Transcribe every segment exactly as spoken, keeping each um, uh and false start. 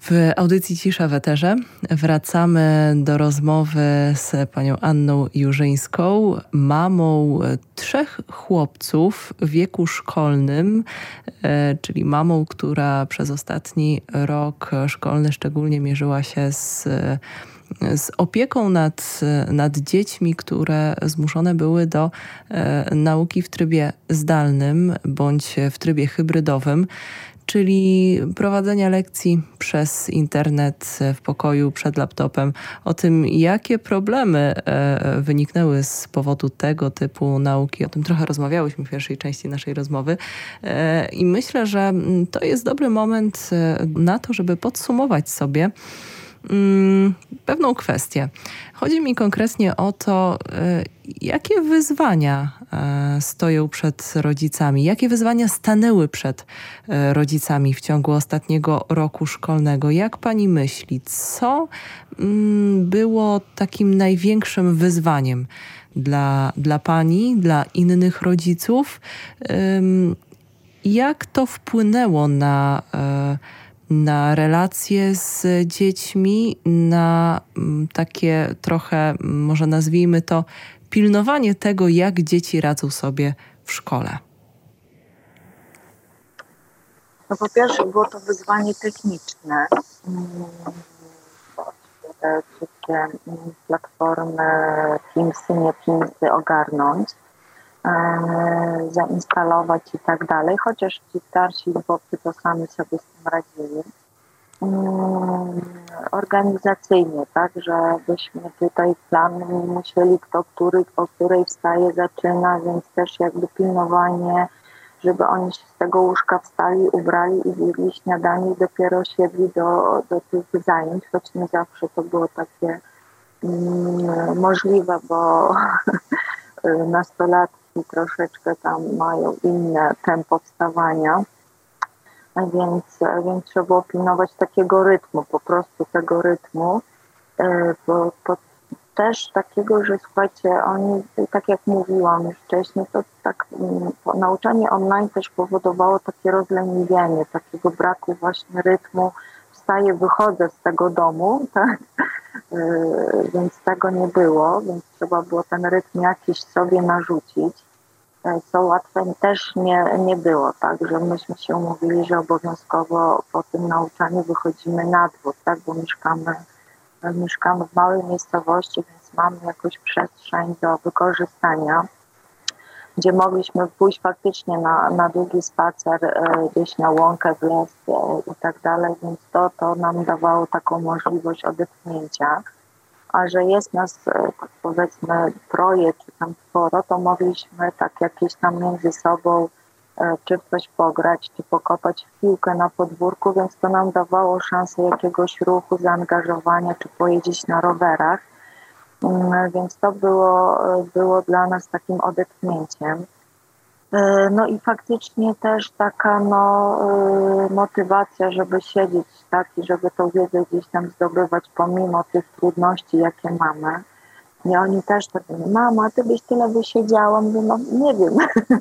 W audycji Cisza w eterze wracamy do rozmowy z panią Anną Jurzyńską, mamą trzech chłopców w wieku szkolnym, czyli mamą, która przez ostatni rok szkolny szczególnie mierzyła się z, z opieką nad, nad dziećmi, które zmuszone były do nauki w trybie zdalnym bądź w trybie hybrydowym, czyli prowadzenia lekcji przez internet w pokoju przed laptopem. O tym, jakie problemy wyniknęły z powodu tego typu nauki. O tym trochę rozmawiałyśmy w pierwszej części naszej rozmowy. I myślę, że to jest dobry moment na to, żeby podsumować sobie pewną kwestię. Chodzi mi konkretnie o to, jakie wyzwania stoją przed rodzicami, jakie wyzwania stanęły przed rodzicami w ciągu ostatniego roku szkolnego. Jak pani myśli, co było takim największym wyzwaniem dla, dla pani, dla innych rodziców? Jak to wpłynęło na na relacje z dziećmi, na takie trochę, może nazwijmy to, pilnowanie tego, jak dzieci radzą sobie w szkole? No po pierwsze było to wyzwanie techniczne. Te wszystkie platformy, Teamsy, nie Teamsy ogarnąć, zainstalować i tak dalej, chociaż ci starsi chłopcy to sami sobie z tym radzili. Organizacyjnie, tak, żebyśmy tutaj plan musieli, kto który, o której wstaje, zaczyna, więc też jakby pilnowanie, żeby oni się z tego łóżka wstali, ubrali i zjedli śniadanie i dopiero siedli do, do tych zajęć, choć nie zawsze to było takie mm, możliwe, bo nastolatki troszeczkę tam mają inne tempo wstawania, więc, więc trzeba było pilnować takiego rytmu, po prostu tego rytmu, bo, bo też takiego, że słuchajcie, oni, tak jak mówiłam już wcześniej, to tak nauczanie online też powodowało takie rozleniwienie, takiego braku właśnie rytmu. Wstaję, wychodzę z tego domu, tak? Yy, więc tego nie było, więc trzeba było ten rytm jakiś sobie narzucić, yy, co łatwe też nie, nie było, tak, że myśmy się umówili, że obowiązkowo po tym nauczaniu wychodzimy na dwór, tak, bo mieszkamy, yy, mieszkamy w małej miejscowości, więc mamy jakąś przestrzeń do wykorzystania, gdzie mogliśmy pójść faktycznie na, na długi spacer e, gdzieś na łąkę, w les e, i tak dalej, więc to, to nam dawało taką możliwość odetchnięcia. A że jest nas, e, tak powiedzmy, troje czy tam czworo, to mogliśmy tak jakieś tam między sobą e, czy w coś pograć, czy pokopać w piłkę na podwórku, więc to nam dawało szansę jakiegoś ruchu, zaangażowania, czy pojeździć na rowerach. Więc to było, było dla nas takim odetchnięciem. No i faktycznie też taka no, motywacja, żeby siedzieć tak i żeby tą wiedzę gdzieś tam zdobywać pomimo tych trudności, jakie mamy. I oni też tak mówią, mama, ty byś tyle wysiedziała. Mówię, no nie wiem.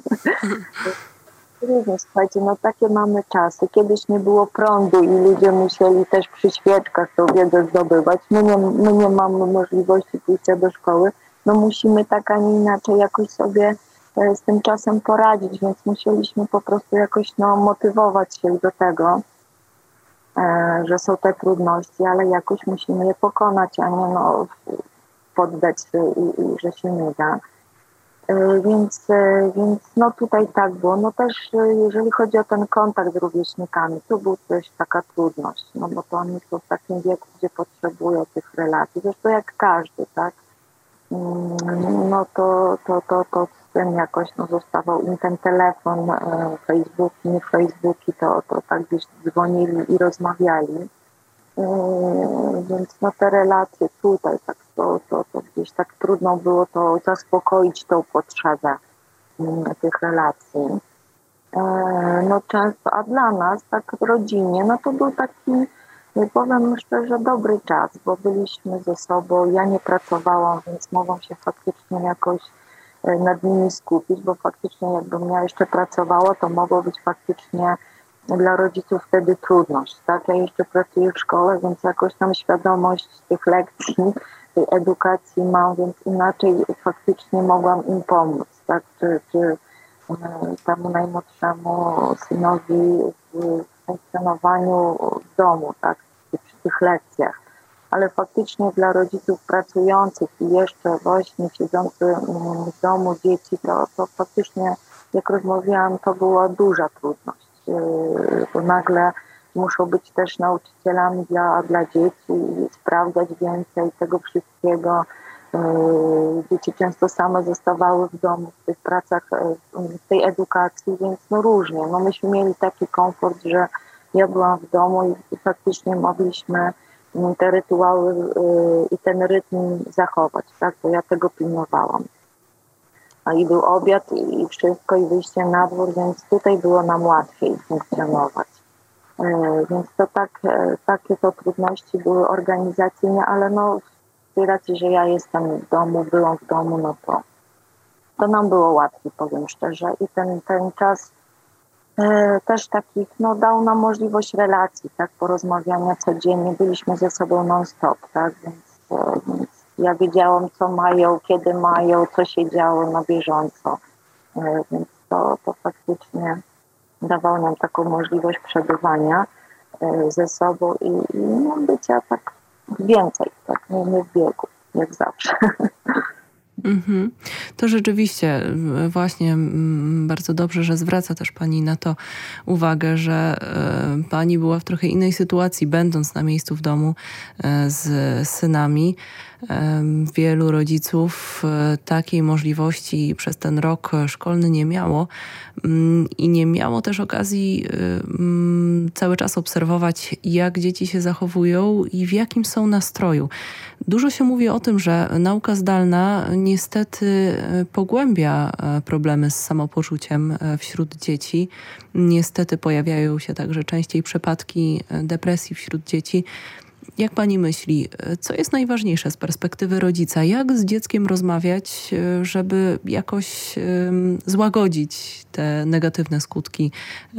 Różnie, słuchajcie, no takie mamy czasy. Kiedyś nie było prądu i ludzie musieli też przy świeczkach tą wiedzę zdobywać. My nie, my nie mamy możliwości pójścia do szkoły. No musimy tak, a nie inaczej jakoś sobie z tym czasem poradzić, więc musieliśmy po prostu jakoś no, motywować się do tego, e, że są te trudności, ale jakoś musimy je pokonać, a nie no, poddać się i, i że się nie da. Więc, więc no tutaj tak było. No też jeżeli chodzi o ten kontakt z rówieśnikami, to był też taka trudność, no bo to oni są w takim wieku, gdzie potrzebują tych relacji. Zresztą jak każdy, tak? No to, to, to, to z tym jakoś no, zostawał im ten telefon, Facebook, nie Facebooki, to, to tak gdzieś dzwonili i rozmawiali. Więc no te relacje tutaj, tak to, to, to gdzieś tak trudno było to zaspokoić tą potrzebę tych relacji. No często, a dla nas, tak w rodzinie, no to był taki, powiem szczerze, dobry czas, bo byliśmy ze sobą, ja nie pracowałam, więc mogłam się faktycznie jakoś nad nimi skupić, bo faktycznie jakbym ja jeszcze pracowała, to mogło być faktycznie dla rodziców wtedy trudność, tak? Ja jeszcze pracuję w szkole, więc jakoś tam świadomość tych lekcji, tej edukacji mam, więc inaczej faktycznie mogłam im pomóc, tak? Czy, czy temu najmłodszemu synowi w funkcjonowaniu w domu, tak? Przy tych lekcjach. Ale faktycznie dla rodziców pracujących i jeszcze właśnie siedzących w domu dzieci, to, to faktycznie, jak rozmawiałam, to była duża trudność, bo nagle muszą być też nauczycielami dla, dla dzieci i sprawdzać więcej tego wszystkiego. Dzieci często same zostawały w domu w tych pracach, w tej edukacji, więc no różnie. No myśmy mieli taki komfort, że ja byłam w domu i faktycznie mogliśmy te rytuały i ten rytm zachować, tak, bo ja tego pilnowałam. A i był obiad i wszystko i wyjście na dwór, więc tutaj było nam łatwiej funkcjonować. Więc to tak, takie to trudności były organizacyjne, ale no z tej racji, że ja jestem w domu, byłam w domu, no to, to nam było łatwiej, powiem szczerze. I ten, ten czas e, też takich, no dał nam możliwość relacji, tak, porozmawiania codziennie, byliśmy ze sobą non-stop, tak, więc, e, więc ja wiedziałam, co mają, kiedy mają, co się działo na bieżąco, e, więc to, to faktycznie dawało nam taką możliwość przebywania e, ze sobą i, i no, bycia tak więcej, tak, nie, nie w biegu, jak zawsze. Mm-hmm. To rzeczywiście właśnie bardzo dobrze, że zwraca też Pani na to uwagę, że y, Pani była w trochę innej sytuacji, będąc na miejscu w domu y, z synami. Y, wielu rodziców y, takiej możliwości przez ten rok szkolny nie miało y, i nie miało też okazji y, y, cały czas obserwować, jak dzieci się zachowują i w jakim są nastroju. Dużo się mówi o tym, że nauka zdalna niestety pogłębia problemy z samopoczuciem wśród dzieci. Niestety pojawiają się także częściej przypadki depresji wśród dzieci. Jak Pani myśli, co jest najważniejsze z perspektywy rodzica? Jak z dzieckiem rozmawiać, żeby jakoś złagodzić te negatywne skutki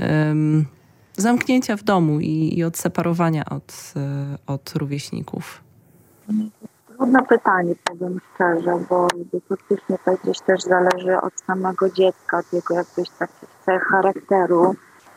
zamknięcia w domu i, i odseparowania od, od rówieśników? Trudne pytanie, powiem szczerze, bo faktycznie to gdzieś też zależy od samego dziecka, od jego jakiegoś takich cech charakteru.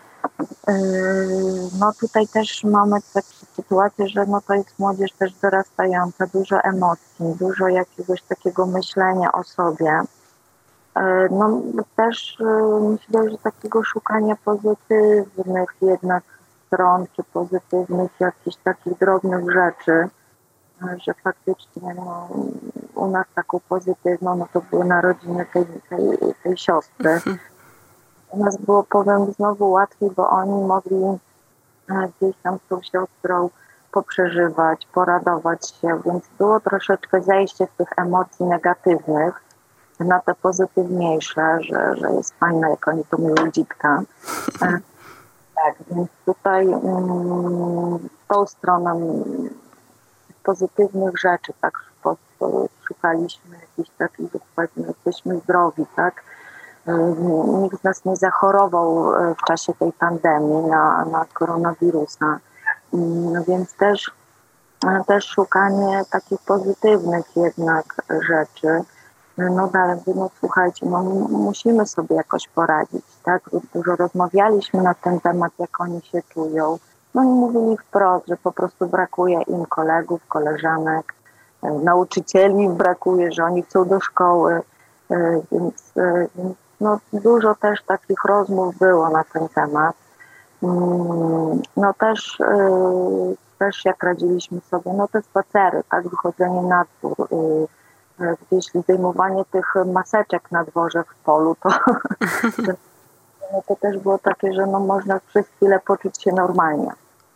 No tutaj też mamy taką sytuację, że no to jest młodzież też dorastająca, dużo emocji, dużo jakiegoś takiego myślenia o sobie. No też myślę, że takiego szukania pozytywnych jednak stron, czy pozytywnych jakichś takich drobnych rzeczy, że faktycznie no, u nas taką pozytywną, no to były narodziny tej, tej, tej siostry. U nas było, powiem, znowu łatwiej, bo oni mogli gdzieś tam z tą siostrą poprzeżywać, poradować się, więc było troszeczkę zejście z tych emocji negatywnych na te pozytywniejsze, że, że jest fajne, jak oni to mówią, dzitka. Tak, więc tutaj mm, tą stroną pozytywnych rzeczy, tak, szukaliśmy jakichś takich, powiedzmy, jesteśmy zdrowi, tak. Nikt z nas nie zachorował w czasie tej pandemii na, na koronawirusa, no więc też, też szukanie takich pozytywnych jednak rzeczy. No dalej, no słuchajcie, no musimy sobie jakoś poradzić, tak. Dużo rozmawialiśmy na ten temat, jak oni się czują. No i mówili wprost, że po prostu brakuje im kolegów, koleżanek, nauczycieli brakuje, że oni chcą do szkoły, więc, więc no, dużo też takich rozmów było na ten temat. No też, też jak radziliśmy sobie, no te spacery, tak, wychodzenie na dwór, gdzieś zdejmowanie tych maseczek na dworze w polu, to, no to też było takie, że no można przez chwilę poczuć się normalnie.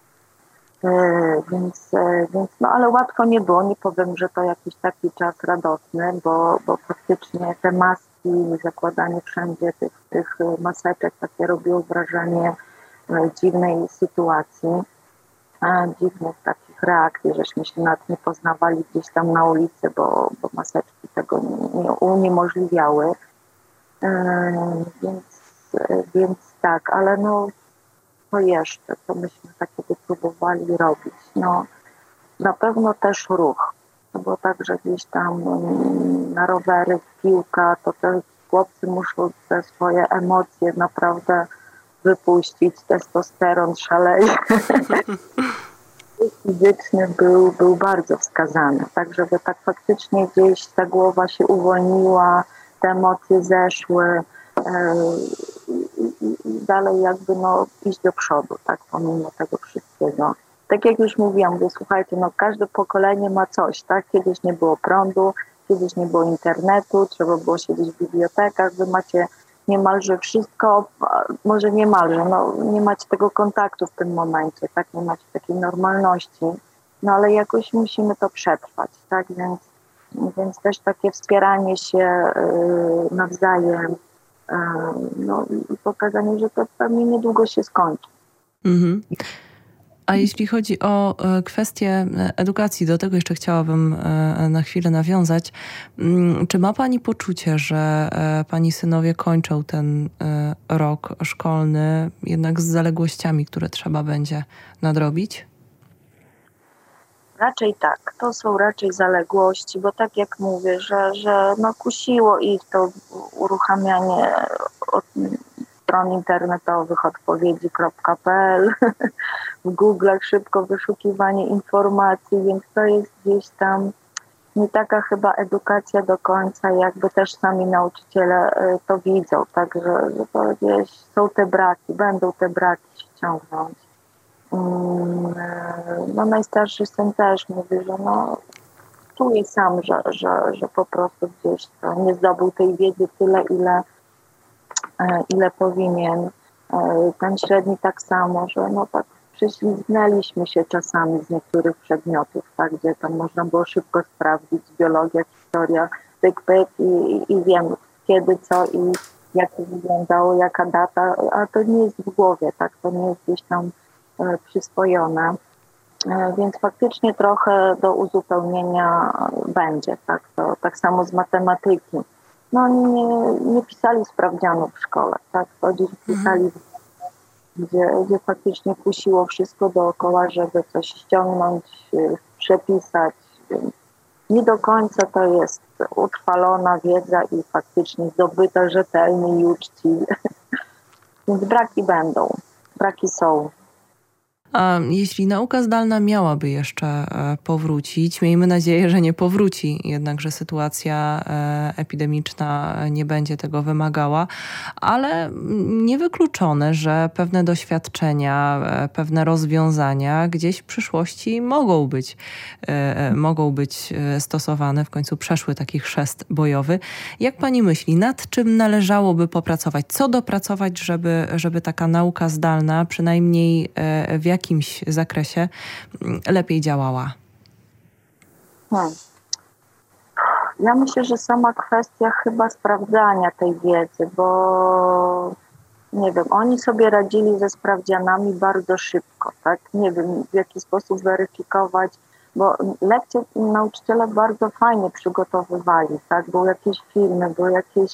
Więc, więc no ale łatwo nie było, nie powiem, że to jakiś taki czas radosny, bo, bo faktycznie te maski, zakładanie wszędzie tych, tych maseczek takie robiło wrażenie dziwnej sytuacji, dziwnych takich reakcji, żeśmy się nad nie poznawali gdzieś tam na ulicy, bo, bo maseczki tego nie, nie uniemożliwiały. Więc, więc tak, ale no co jeszcze, co byśmy takiego próbowali robić? No, na pewno też ruch, no bo także gdzieś tam na rowery, piłka, to te chłopcy muszą te swoje emocje naprawdę wypuścić, testosteron szaleje. Fizyczny był, był bardzo wskazany, tak żeby tak faktycznie gdzieś ta głowa się uwolniła, te emocje zeszły e, i, i dalej jakby no iść do przodu, tak, pomimo tego wszystkiego. Tak jak już mówiłam, mówię, słuchajcie, no każde pokolenie ma coś, tak, kiedyś nie było prądu, kiedyś nie było internetu, trzeba było siedzieć w bibliotekach, wy macie niemalże wszystko, może niemalże, no nie macie tego kontaktu w tym momencie, tak, nie macie takiej normalności, no ale jakoś musimy to przetrwać, tak, więc, więc też takie wspieranie się y, nawzajem, y, no i pokazanie, że to pewnie niedługo się skończy. Mhm. A jeśli chodzi o kwestię edukacji, do tego jeszcze chciałabym na chwilę nawiązać. Czy ma Pani poczucie, że Pani synowie kończą ten rok szkolny jednak z zaległościami, które trzeba będzie nadrobić? Raczej tak. To są raczej zaległości, bo tak jak mówię, że, że no kusiło ich to uruchamianie od stron internetowych odpowiedzi kropka pe el, w Google'ach szybko wyszukiwanie informacji, więc to jest gdzieś tam nie taka chyba edukacja do końca, jakby też sami nauczyciele to widzą, także że to gdzieś są te braki, będą te braki się ciągnąć. No najstarszy syn też mówi, że no czuje sam, że, że, że po prostu gdzieś to nie zdobył tej wiedzy tyle, ile ile powinien. Ten średni tak samo, że no tak prześlizgnęliśmy się czasami z niektórych przedmiotów, tak, gdzie tam można było szybko sprawdzić, biologia, historia, pyk, pyk i, i wiem kiedy, co i jak to wyglądało, jaka data, a to nie jest w głowie, tak, to nie jest gdzieś tam e, przyswojone, e, więc faktycznie trochę do uzupełnienia będzie, tak, to tak samo z matematyki. No oni nie, nie pisali sprawdzianów w szkole, tak? To gdzieś pisali, mhm. gdzie, gdzie faktycznie kusiło wszystko dookoła, żeby coś ściągnąć, przepisać. Nie do końca to jest utrwalona wiedza i faktycznie zdobyta rzetelnie i uczciwie. Więc braki będą, braki są. A jeśli nauka zdalna miałaby jeszcze powrócić, miejmy nadzieję, że nie powróci, jednakże sytuacja epidemiczna nie będzie tego wymagała, ale niewykluczone, że pewne doświadczenia, pewne rozwiązania gdzieś w przyszłości mogą być, mogą być stosowane, w końcu przeszły taki chrzest bojowy. Jak Pani myśli, nad czym należałoby popracować? Co dopracować, żeby, żeby taka nauka zdalna przynajmniej w jakimś zakresie lepiej działała? Hmm. Ja myślę, że sama kwestia chyba sprawdzania tej wiedzy, bo nie wiem, oni sobie radzili ze sprawdzianami bardzo szybko, tak? Nie wiem, w jaki sposób weryfikować, bo lekcje nauczyciele bardzo fajnie przygotowywali, tak? Były jakieś filmy, były jakieś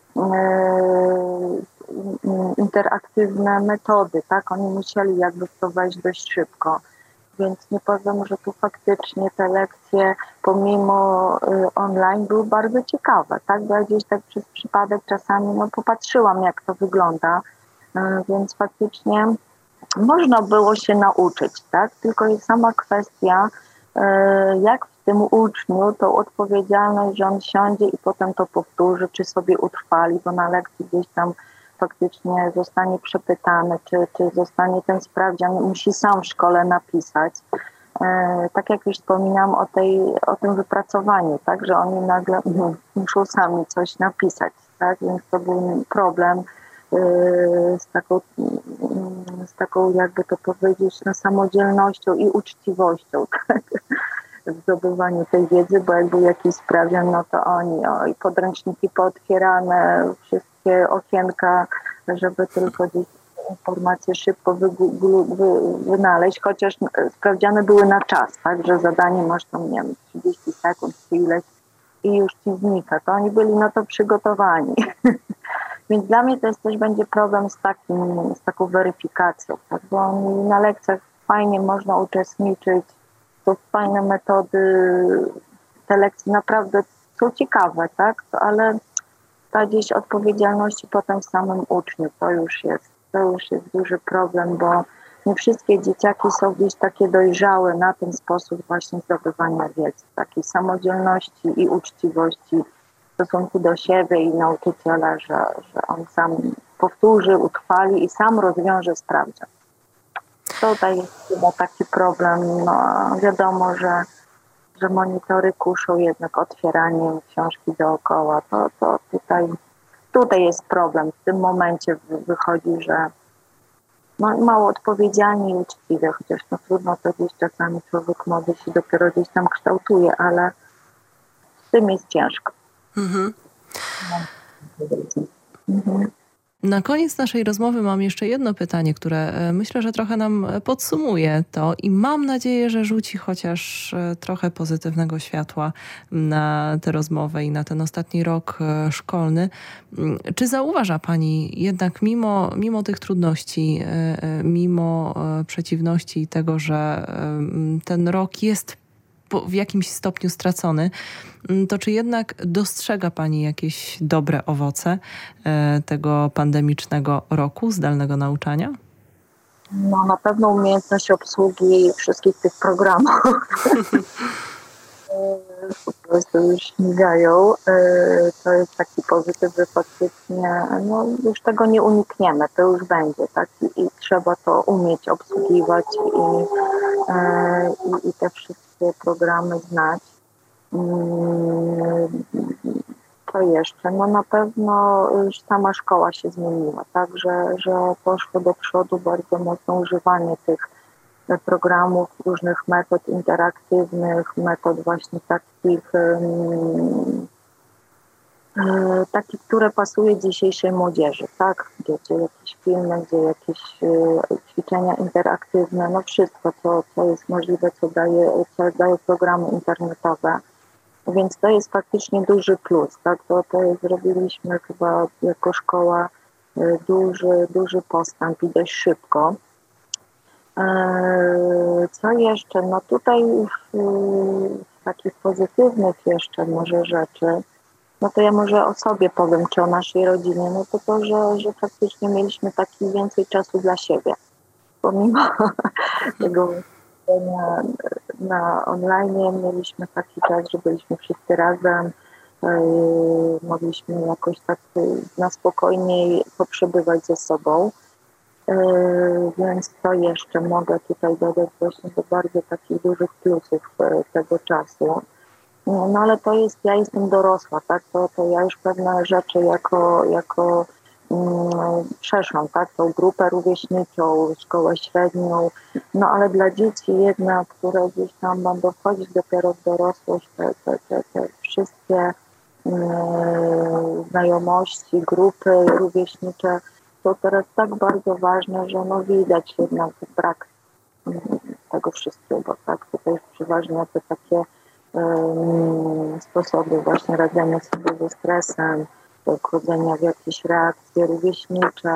interaktywne metody, tak? Oni musieli jakby w to wejść dość szybko, więc nie powiem, że tu faktycznie te lekcje pomimo y, online były bardzo ciekawe, tak? Bo ja gdzieś tak przez przypadek czasami no, popatrzyłam, jak to wygląda, y, więc faktycznie można było się nauczyć, tak? Tylko jest sama kwestia, y, jak w tym uczniu tą odpowiedzialność, że on siądzie i potem to powtórzy, czy sobie utrwali, bo na lekcji gdzieś tam faktycznie zostanie przepytany, czy, czy zostanie ten sprawdzian, musi sam w szkole napisać. E, tak jak już wspominałam o, tej, o tym wypracowaniu, tak, że oni nagle no, muszą sami coś napisać, tak, więc to był problem e, z taką, z taką, jakby to powiedzieć, no, samodzielnością i uczciwością, tak, w zdobywaniu tej wiedzy, bo jak był jakiś sprawdzian, no to oni, o, i podręczniki pootwierane, wszystkie okienka, żeby tylko gdzieś informacje szybko wy, wy, wynaleźć, chociaż sprawdziane były na czas, tak, że zadanie masz tam, nie wiem, trzydzieści sekund czy ileś i już ci znika, to oni byli na to przygotowani. Więc dla mnie to jest też będzie problem z takim, z taką weryfikacją, tak? Bo na lekcjach fajnie można uczestniczyć, to fajne metody, te lekcje naprawdę są ciekawe, tak? Ale ta gdzieś odpowiedzialności potem w samym uczniu, to już jest, to już jest duży problem, bo nie wszystkie dzieciaki są gdzieś takie dojrzałe na ten sposób właśnie zdobywania wiedzy, takiej samodzielności i uczciwości w stosunku do siebie i nauczyciela, że, że on sam powtórzy, utrwali i sam rozwiąże sprawdzian. Tutaj jest chyba taki problem, no wiadomo, że, że monitory kuszą jednak otwieraniem książki dookoła, to, to tutaj, tutaj jest problem. W tym momencie wychodzi, że no, mało odpowiedzialni i uczciwie, chociaż no, trudno to gdzieś czasami człowiek młody się dopiero gdzieś tam kształtuje, ale z tym jest ciężko. Mhm. Mhm. Na koniec naszej rozmowy mam jeszcze jedno pytanie, które myślę, że trochę nam podsumuje to i mam nadzieję, że rzuci chociaż trochę pozytywnego światła na tę rozmowę i na ten ostatni rok szkolny. Czy zauważa Pani jednak mimo, mimo tych trudności, mimo przeciwności tego, że ten rok jest w jakimś stopniu stracony, to czy jednak dostrzega Pani jakieś dobre owoce tego pandemicznego roku zdalnego nauczania? No na pewno umiejętność obsługi wszystkich tych programów. Po prostu już śmigają. To jest taki pozytyw, że faktycznie no, już tego nie unikniemy, to już będzie, tak? I, i trzeba to umieć obsługiwać i, i, i te wszystkie programy znać. Co jeszcze? No na pewno już sama szkoła się zmieniła, tak, że, że poszło do przodu bardzo mocno używanie tych programów, różnych metod interaktywnych, metod właśnie takich, um, takich, które pasuje dzisiejszej młodzieży, tak, gdzie, gdzie jakieś filmy, gdzie jakieś uh, ćwiczenia interaktywne, no wszystko, co, co jest możliwe, co daje, co dają programy internetowe. Więc to jest faktycznie duży plus, tak? To, to jest, zrobiliśmy chyba jako szkoła duży, duży postęp i dość szybko. Co jeszcze? No tutaj z takich pozytywnych jeszcze może rzeczy, no to ja może o sobie powiem, czy o naszej rodzinie, no to to, że, że faktycznie mieliśmy taki więcej czasu dla siebie. Pomimo tego na, na online mieliśmy taki czas, że byliśmy wszyscy razem, yy, mogliśmy jakoś tak na spokojniej poprzebywać ze sobą, yy, więc to jeszcze mogę tutaj dodać właśnie do bardzo takich dużych plusów yy, tego czasu. No, no ale to jest, ja jestem dorosła, tak, to, to ja już pewne rzeczy jako, jako przeszłam, tak, tą grupę rówieśniczą, szkołę średnią, no ale dla dzieci jednak, które gdzieś tam będą wchodzić dopiero w dorosłość, te, te, te, te wszystkie yy, znajomości, grupy rówieśnicze są teraz tak bardzo ważne, że no widać jednak brak yy, tego wszystkiego, tak, tutaj przeważnie te takie yy, sposoby właśnie radzenia sobie ze stresem, wchodzenia w jakieś reakcje rówieśnicze.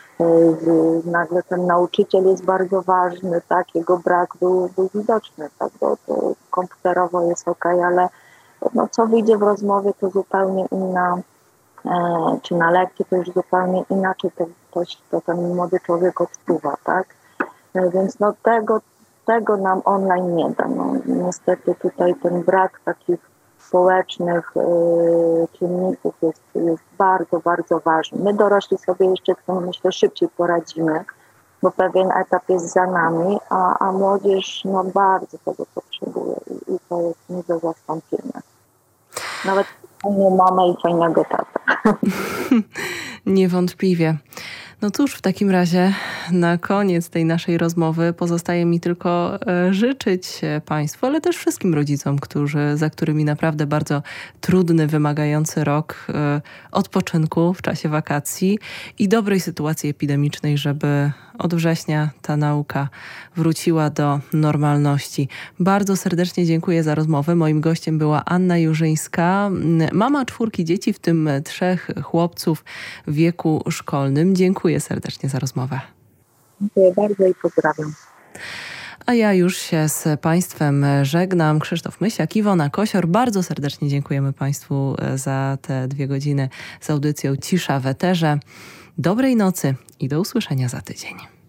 Nagle ten nauczyciel jest bardzo ważny, tak, jego brak był, był widoczny, tak, bo to komputerowo jest ok, ale no, co wyjdzie w rozmowie, to zupełnie inna, e, czy na lekcji to już zupełnie inaczej to, to, to ten młody człowiek odczuwa, tak, e, więc no tego, tego nam online nie da, no, niestety tutaj ten brak takich społecznych y, czynników jest, jest bardzo, bardzo ważny. My dorośli sobie jeszcze z tym, myślę, szybciej poradzimy, bo pewien etap jest za nami, a, a młodzież no, bardzo tego potrzebuje i, i to jest nie do zastąpienia. Nawet fajną mamę i fajnego tatę. Niewątpliwie. No cóż, w takim razie na koniec tej naszej rozmowy pozostaje mi tylko życzyć Państwu, ale też wszystkim rodzicom, którzy, za którymi naprawdę bardzo trudny, wymagający rok odpoczynku w czasie wakacji i dobrej sytuacji epidemicznej, żeby od września ta nauka wróciła do normalności. Bardzo serdecznie dziękuję za rozmowę. Moim gościem była Anna Jurzyńska, mama czwórki dzieci, w tym trzech chłopców w wieku szkolnym. Dziękuję serdecznie za rozmowę. Dziękuję bardzo i pozdrawiam. A ja już się z Państwem żegnam. Krzysztof Mysiak, Iwona Kosior. Bardzo serdecznie dziękujemy Państwu za te dwie godziny z audycją Cisza w Eterze. Dobrej nocy i do usłyszenia za tydzień.